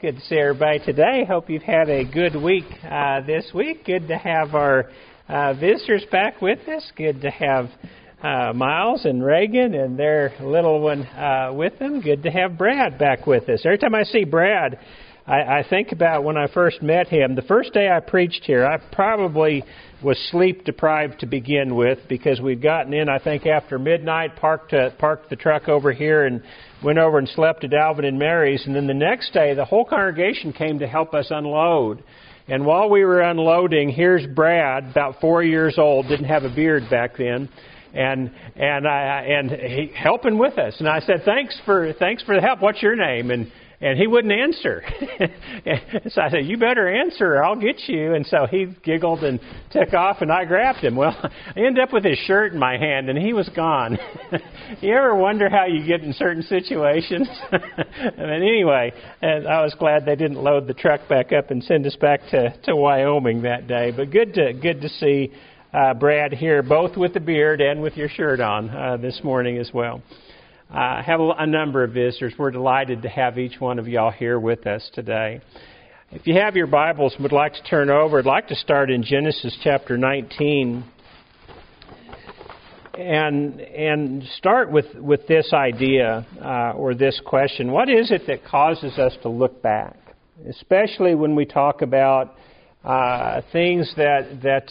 Good to see everybody today. Hope you've had a good week this week. Good to have our visitors back with us. Good to have Miles and Reagan and their little one with them. Good to have Brad back with us. Every time I see Brad, I think about when I first met him. The first day I preached here, I probably was sleep deprived to begin with because we'd gotten in, I think, after midnight, parked the truck over here and went over and slept at Alvin and Mary's. And then the next day, the whole congregation came to help us unload. And while we were unloading, here's Brad, about 4 years old, didn't have a beard back then, and he helping with us. And I said, thanks for the help. What's your name? And he wouldn't answer. So I said, you better answer or I'll get you. And so he giggled and took off, and I grabbed him. Well, I ended up with his shirt in my hand, and he was gone. You ever wonder how you get in certain situations? Anyway, I was glad they didn't load the truck back up and send us back to Wyoming that day. But good to see Brad here, both with the beard and with your shirt on this morning as well. Have a number of visitors. We're delighted to have each one of y'all here with us today. If you have your Bibles and would like to turn over, I'd like to start in Genesis chapter 19 and start with this idea or this question. What is it that causes us to look back, especially when we talk about things that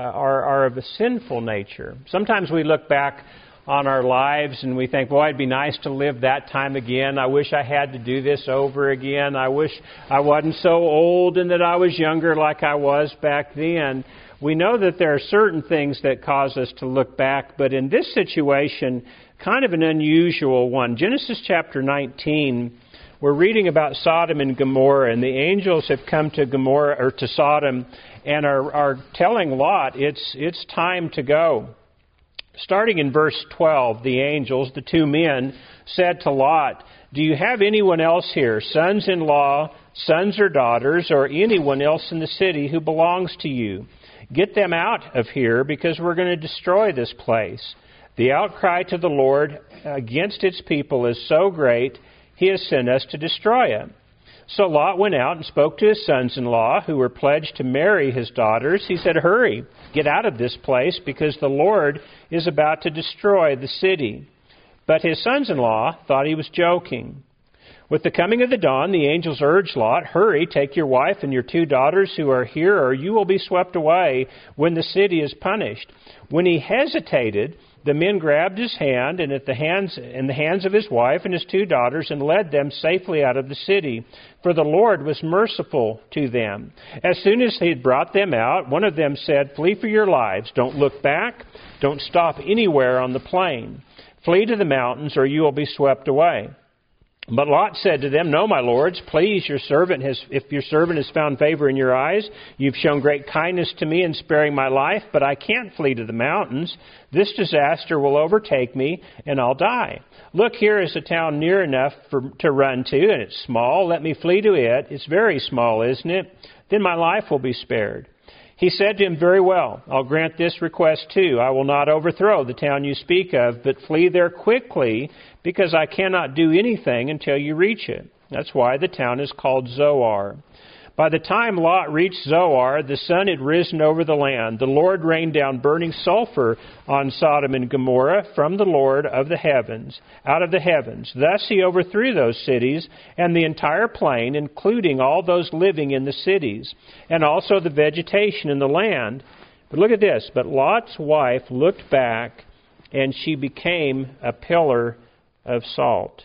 are of a sinful nature? Sometimes we look back on our lives and we think, boy, it'd be nice to live that time again. I wish I had to do this over again. I wish I wasn't so old and that I was younger like I was back then. We know that there are certain things that cause us to look back, but in this situation, kind of an unusual one. Genesis chapter 19, we're reading about Sodom and Gomorrah, and the angels have come to Gomorrah or to Sodom and are telling Lot it's time to go. Starting in verse 12, the angels, the two men, said to Lot, "Do you have anyone else here, sons-in-law, sons or daughters, or anyone else in the city who belongs to you? Get them out of here, because we're going to destroy this place. The outcry to the Lord against its people is so great, He has sent us to destroy it." So Lot went out and spoke to his sons-in-law, who were pledged to marry his daughters. He said, "Hurry, get out of this place, because the Lord is about to destroy the city." But his sons-in-law thought he was joking. With the coming of the dawn, the angels urged Lot, "Hurry, take your wife and your 2 daughters who are here, or you will be swept away when the city is punished." When he hesitated, the men grabbed his hand and the hands of his wife and his 2 daughters and led them safely out of the city, for the Lord was merciful to them. As soon as he had brought them out, one of them said, "Flee for your lives. Don't look back. Don't stop anywhere on the plain. Flee to the mountains, or you will be swept away." But Lot said to them, "No, my lords, please, if your servant has found favor in your eyes, you've shown great kindness to me in sparing my life, but I can't flee to the mountains. This disaster will overtake me, and I'll die. Look, here is a town near enough to run to, and it's small. Let me flee to it. It's very small, isn't it? Then my life will be spared." He said to him, "Very well, I'll grant this request too. I will not overthrow the town you speak of, but flee there quickly, because I cannot do anything until you reach it." That's why the town is called Zoar. By the time Lot reached Zoar, the sun had risen over the land. The Lord rained down burning sulfur on Sodom and Gomorrah from the Lord of the heavens, out of the heavens. Thus he overthrew those cities and the entire plain, including all those living in the cities, and also the vegetation in the land. But look at this. But Lot's wife looked back, and she became a pillar of salt.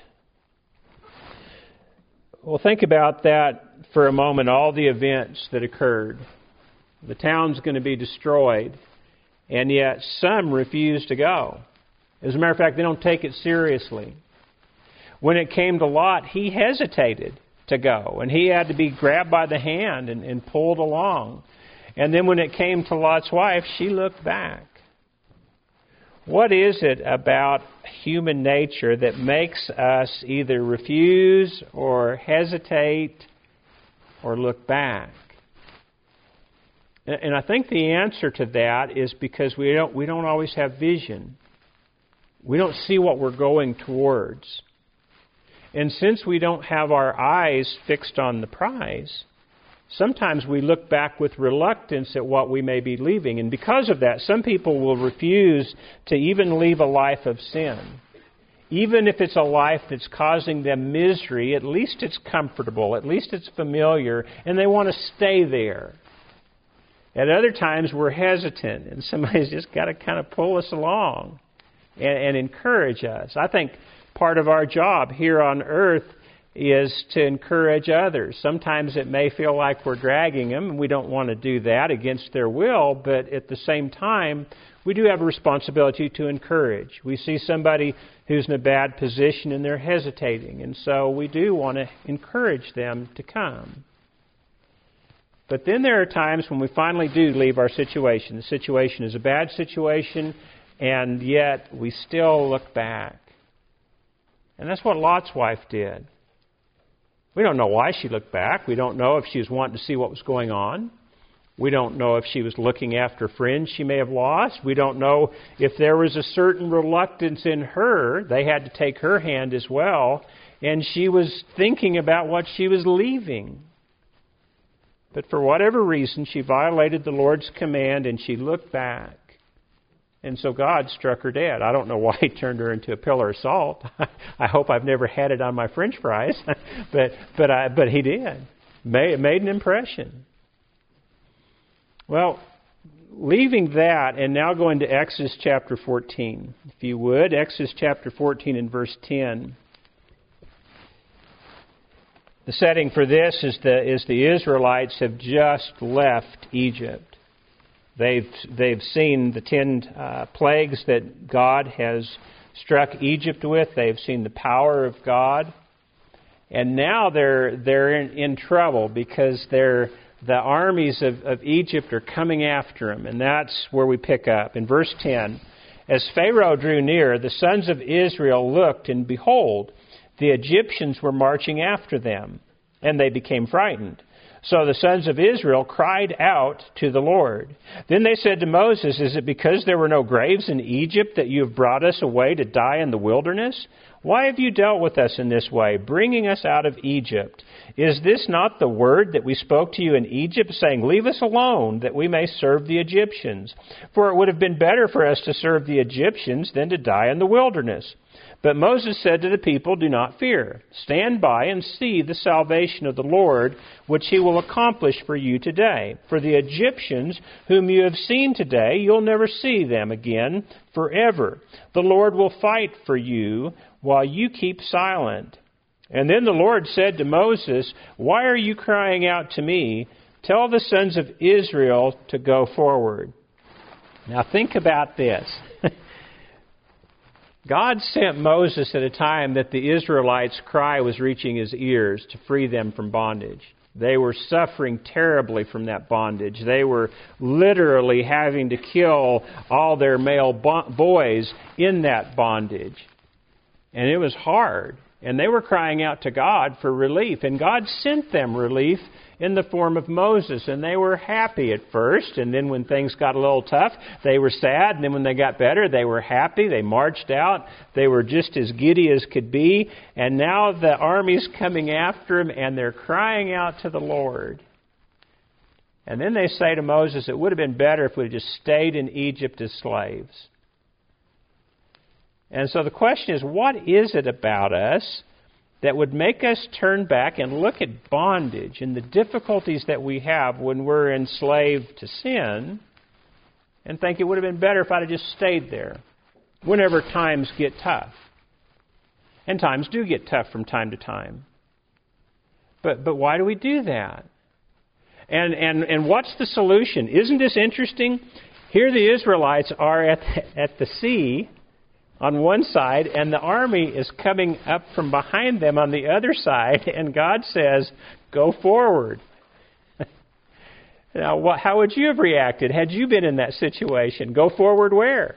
Well, think about that for a moment, all the events that occurred. The town's going to be destroyed, and yet some refuse to go. As a matter of fact, they don't take it seriously. When it came to Lot, he hesitated to go, and he had to be grabbed by the hand and pulled along. And then when it came to Lot's wife, she looked back. What is it about human nature that makes us either refuse or hesitate or look back? And I think the answer to that is because we don't always have vision. We don't see what we're going towards. And since we don't have our eyes fixed on the prize, sometimes we look back with reluctance at what we may be leaving. And because of that, some people will refuse to even leave a life of sin. Even if it's a life that's causing them misery, at least it's comfortable, at least it's familiar, and they want to stay there. At other times, we're hesitant, and somebody's just got to kind of pull us along and encourage us. I think part of our job here on earth is to encourage others. Sometimes it may feel like we're dragging them, and we don't want to do that against their will, but at the same time, we do have a responsibility to encourage. We see somebody who's in a bad position and they're hesitating, and so we do want to encourage them to come. But then there are times when we finally do leave our situation. The situation is a bad situation, and yet we still look back. And that's what Lot's wife did. We don't know why she looked back. We don't know if she was wanting to see what was going on. We don't know if she was looking after friends she may have lost. We don't know if there was a certain reluctance in her. They had to take her hand as well. And she was thinking about what she was leaving. But for whatever reason, she violated the Lord's command and she looked back. And so God struck her dead. I don't know why He turned her into a pillar of salt. I hope I've never had it on my French fries, but He did. It made an impression. Well, leaving that and now going to Exodus chapter 14, if you would, Exodus chapter 14 and verse 10. The setting for this is the Israelites have just left Egypt. They've seen the 10 plagues that God has struck Egypt with. They've seen the power of God, and now they're in trouble because the armies of Egypt are coming after them, and that's where we pick up in verse 10. As Pharaoh drew near, the sons of Israel looked, and behold, the Egyptians were marching after them, and they became frightened. So the sons of Israel cried out to the Lord. Then they said to Moses, "Is it because there were no graves in Egypt that you have brought us away to die in the wilderness? Why have you dealt with us in this way, bringing us out of Egypt? Is this not the word that we spoke to you in Egypt, saying, 'Leave us alone, that we may serve the Egyptians'? For it would have been better for us to serve the Egyptians than to die in the wilderness." But Moses said to the people, "Do not fear. Stand by and see the salvation of the Lord, which He will accomplish for you today. For the Egyptians whom you have seen today, you'll never see them again forever. The Lord will fight for you while you keep silent." And then the Lord said to Moses, "Why are you crying out to me? Tell the sons of Israel to go forward." Now think about this. God sent Moses at a time that the Israelites' cry was reaching His ears to free them from bondage. They were suffering terribly from that bondage. They were literally having to kill all their male boys in that bondage. And it was hard. And they were crying out to God for relief. And God sent them relief in the form of Moses. And they were happy at first. And then when things got a little tough, they were sad. And then when they got better, they were happy. They marched out. They were just as giddy as could be. And now the army's coming after them, and they're crying out to the Lord. And then they say to Moses, "It would have been better if we had just stayed in Egypt as slaves." And so the question is, what is it about us that would make us turn back and look at bondage and the difficulties that we have when we're enslaved to sin and think it would have been better if I'd have just stayed there whenever times get tough? And times do get tough from time to time. But why do we do that? And what's the solution? Isn't this interesting? Here the Israelites are at the sea on one side, and the army is coming up from behind them on the other side, and God says, "Go forward." Now, how would you have reacted had you been in that situation? Go forward where?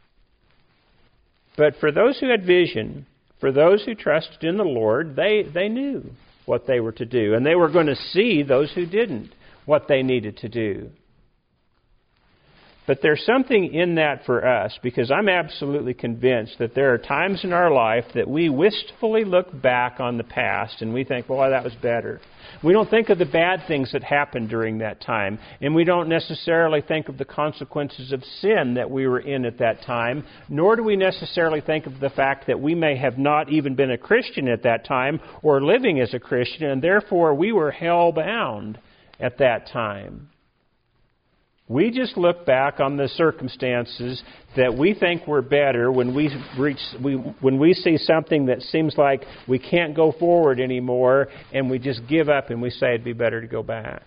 But for those who had vision, for those who trusted in the Lord, they knew what they were to do, and they were going to see those who didn't, what they needed to do. But there's something in that for us, because I'm absolutely convinced that there are times in our life that we wistfully look back on the past and we think, boy, that was better. We don't think of the bad things that happened during that time, and we don't necessarily think of the consequences of sin that we were in at that time, nor do we necessarily think of the fact that we may have not even been a Christian at that time or living as a Christian, and therefore we were hell-bound at that time. We just look back on the circumstances that we think were better when we see something that seems like we can't go forward anymore, and we just give up and we say it'd be better to go back.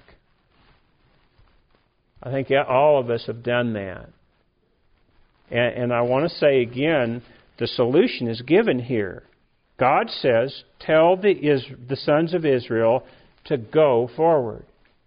I think all of us have done that. And I want to say again, the solution is given here. God says, tell the sons of Israel to go forward.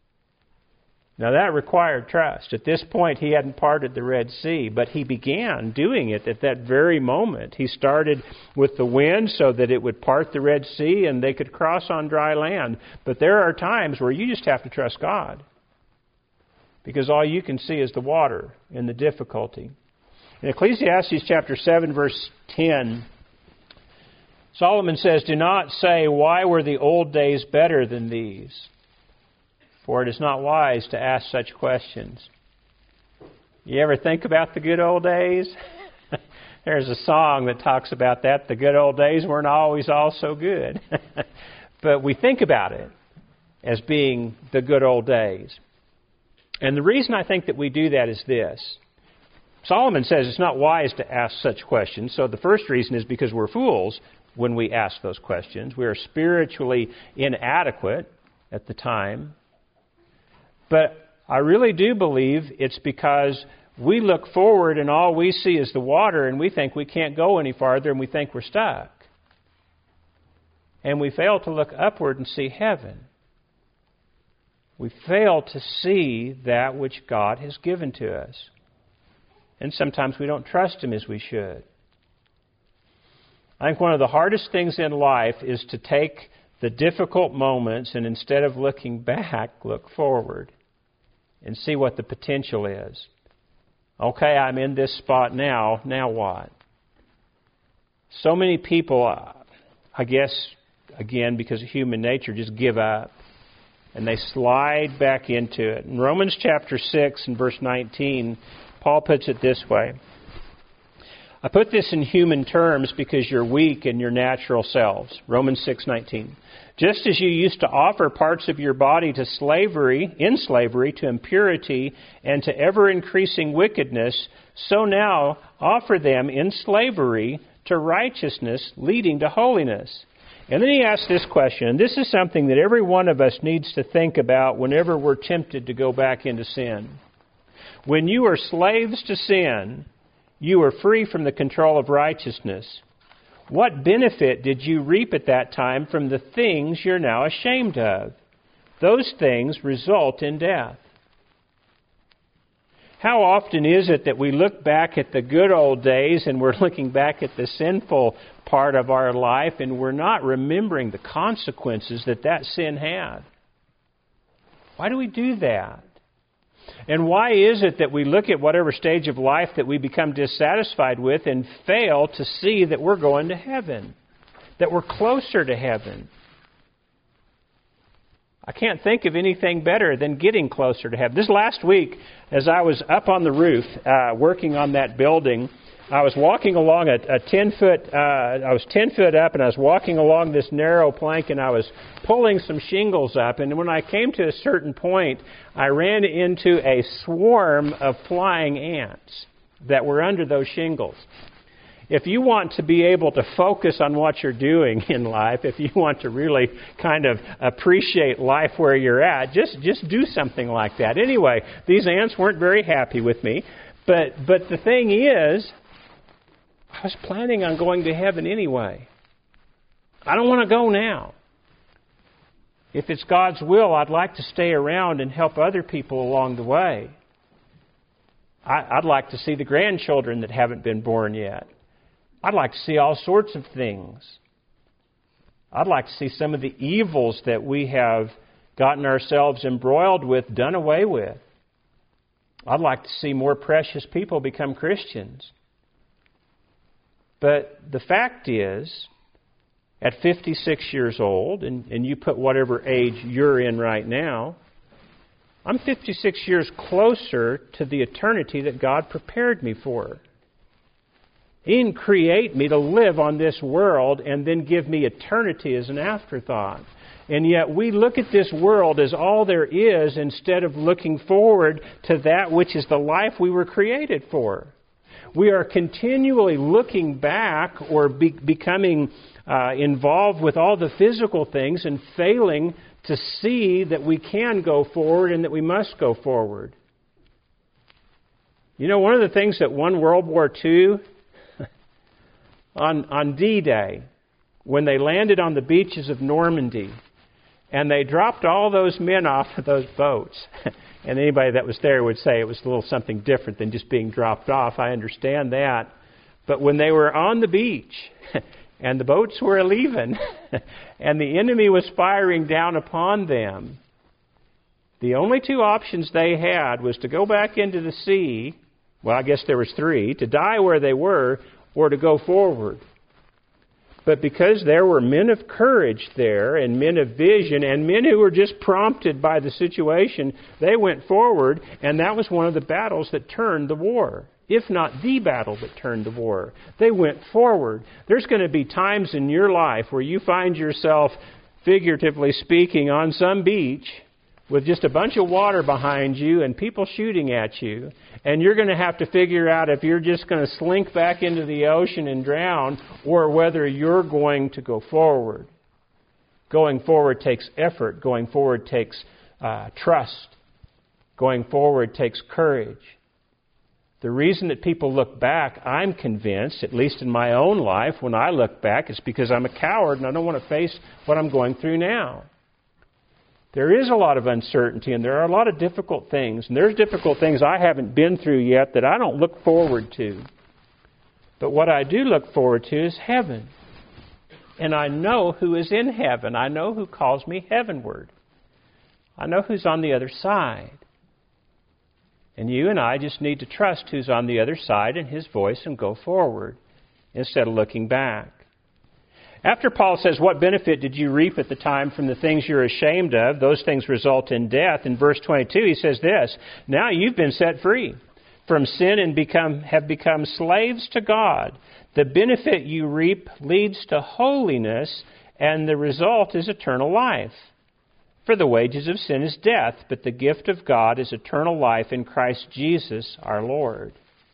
Now that required trust. At this point, he hadn't parted the Red Sea, but he began doing it at that very moment. He started with the wind so that it would part the Red Sea and they could cross on dry land. But there are times where you just have to trust God, because all you can see is the water and the difficulty. In Ecclesiastes chapter 7, verse 10, Solomon says, "Do not say, 'Why were the old days better than these?' For it is not wise to ask such questions." You ever think about the good old days? There's a song that talks about that. The good old days weren't always all so good. But we think about it as being the good old days. And the reason I think that we do that is this. Solomon says it's not wise to ask such questions. So the first reason is because we're fools when we ask those questions. We are spiritually inadequate at the time. But I really do believe it's because we look forward and all we see is the water, and we think we can't go any farther, and we think we're stuck. And we fail to look upward and see heaven. We fail to see that which God has given to us. And sometimes we don't trust Him as we should. I think one of the hardest things in life is to take the difficult moments and instead of looking back, look forward and see what the potential is. Okay, I'm in this spot now. Now what? So many people, I guess, again, because of human nature, just give up. And they slide back into it. In Romans chapter 6 and verse 19, Paul puts it this way. I put this in human terms because you're weak in your natural selves. Romans 6:19. Just as you used to offer parts of your body to slavery to impurity and to ever-increasing wickedness, so now offer them in slavery to righteousness, leading to holiness. And then he asks this question, and this is something that every one of us needs to think about whenever we're tempted to go back into sin. When you are slaves to sin, you are free from the control of righteousness. What benefit did you reap at that time from the things you're now ashamed of? Those things result in death. How often is it that we look back at the good old days and we're looking back at the sinful part of our life and we're not remembering the consequences that sin had? Why do we do that? And why is it that we look at whatever stage of life that we become dissatisfied with and fail to see that we're going to heaven, that we're closer to heaven? I can't think of anything better than getting closer to heaven. This last week, as I was up on the roof working on that building, I was walking along I was 10 foot up, and I was walking along this narrow plank, and I was pulling some shingles up. And when I came to a certain point, I ran into a swarm of flying ants that were under those shingles. If you want to be able to focus on what you're doing in life, if you want to really kind of appreciate life where you're at, just do something like that. Anyway, these ants weren't very happy with me. But the thing is, I was planning on going to heaven anyway. I don't want to go now. If it's God's will, I'd like to stay around and help other people along the way. I'd like to see the grandchildren that haven't been born yet. I'd like to see all sorts of things. I'd like to see some of the evils that we have gotten ourselves embroiled with done away with. I'd like to see more precious people become Christians. But the fact is, at 56 years old, and you put whatever age you're in right now, I'm 56 years closer to the eternity that God prepared me for. He didn't create me to live on this world and then give me eternity as an afterthought. And yet we look at this world as all there is instead of looking forward to that which is the life we were created for. We are continually looking back or becoming involved with all the physical things and failing to see that we can go forward and that we must go forward. You know, one of the things that won World War II, on D-Day, when they landed on the beaches of Normandy, and they dropped all those men off of those boats. And anybody that was there would say it was a little something different than just being dropped off. I understand that. But when they were on the beach, and the boats were leaving, and the enemy was firing down upon them, the only two options they had was to go back into the sea. Well, I guess there was three: to die where they were, or to go forward. But because there were men of courage there, and men of vision, and men who were just prompted by the situation, they went forward, and that was one of the battles that turned the war. If not the battle that turned the war. They went forward. There's going to be times in your life where you find yourself, figuratively speaking, on some beach with just a bunch of water behind you and people shooting at you. And you're going to have to figure out if you're just going to slink back into the ocean and drown, or whether you're going to go forward. Going forward takes effort. Going forward takes trust. Going forward takes courage. The reason that people look back, I'm convinced, at least in my own life, when I look back, it's because I'm a coward and I don't want to face what I'm going through now. There is a lot of uncertainty and there are a lot of difficult things. And there's difficult things I haven't been through yet that I don't look forward to. But what I do look forward to is heaven. And I know who is in heaven. I know who calls me heavenward. I know who's on the other side. And you and I just need to trust who's on the other side and His voice and go forward instead of looking back. After Paul says, what benefit did you reap at the time from the things you're ashamed of? Those things result in death. In verse 22, he says this: now you've been set free from sin and have become slaves to God. The benefit you reap leads to holiness, and the result is eternal life. For the wages of sin is death, but the gift of God is eternal life in Christ Jesus our Lord.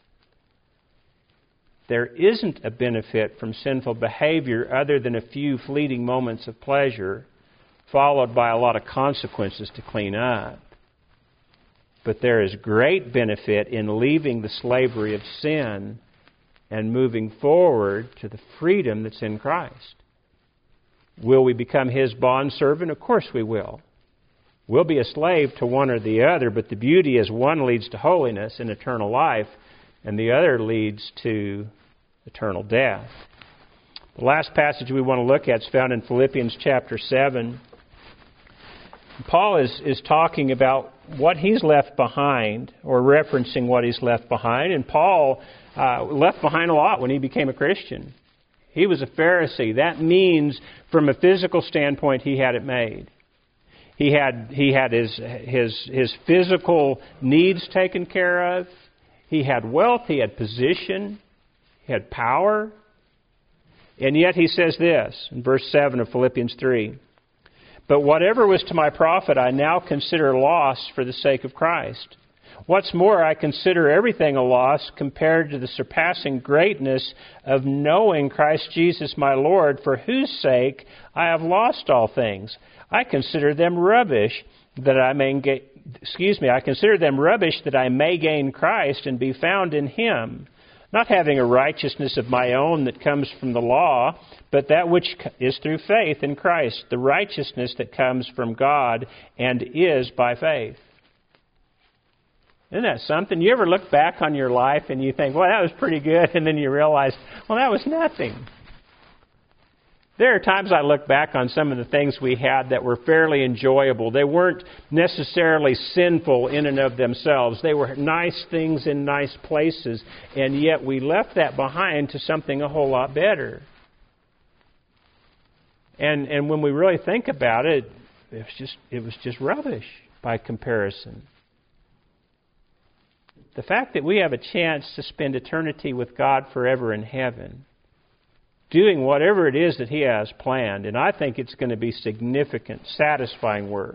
There isn't a benefit from sinful behavior other than a few fleeting moments of pleasure, followed by a lot of consequences to clean up. But there is great benefit in leaving the slavery of sin and moving forward to the freedom that's in Christ. Will we become His bondservant? Of course we will. We'll be a slave to one or the other, but the beauty is one leads to holiness and eternal life, and the other leads to eternal death. The last passage we want to look at is found in Philippians chapter 7. Paul is talking about what he's left behind, or referencing what he's left behind, and Paul left behind a lot when he became a Christian. He was a Pharisee. That means, from a physical standpoint, he had it made. He had his physical needs taken care of. He had wealth. He had position. He had power. And yet he says this in verse 7 of Philippians 3. But whatever was to my profit, I now consider loss for the sake of Christ. What's more, I consider everything a loss compared to the surpassing greatness of knowing Christ Jesus my Lord, for whose sake I have lost all things. I consider them rubbish that I may gain Christ and be found in Him, not having a righteousness of my own that comes from the law, but that which is through faith in Christ, the righteousness that comes from God and is by faith. Isn't that something? You ever look back on your life and you think, well, that was pretty good, and then you realize, well, that was nothing. There are times I look back on some of the things we had that were fairly enjoyable. They weren't necessarily sinful in and of themselves. They were nice things in nice places, and yet we left that behind to something a whole lot better. And when we really think about it, it was just rubbish by comparison. The fact that we have a chance to spend eternity with God forever in heaven, doing whatever it is that He has planned, and I think it's going to be significant, satisfying work,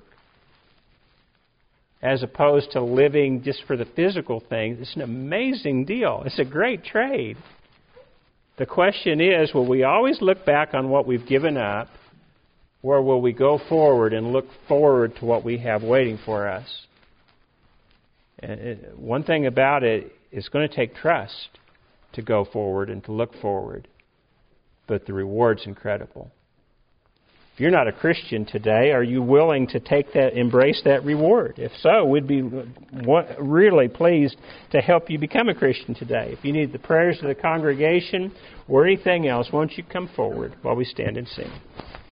as opposed to living just for the physical things. It's an amazing deal. It's a great trade. The question is, will we always look back on what we've given up, or will we go forward and look forward to what we have waiting for us? And one thing about it, it's going to take trust to go forward and to look forward. But the reward's incredible. If you're not a Christian today, are you willing to embrace that reward? If so, we'd be really pleased to help you become a Christian today. If you need the prayers of the congregation or anything else, won't you come forward while we stand and sing?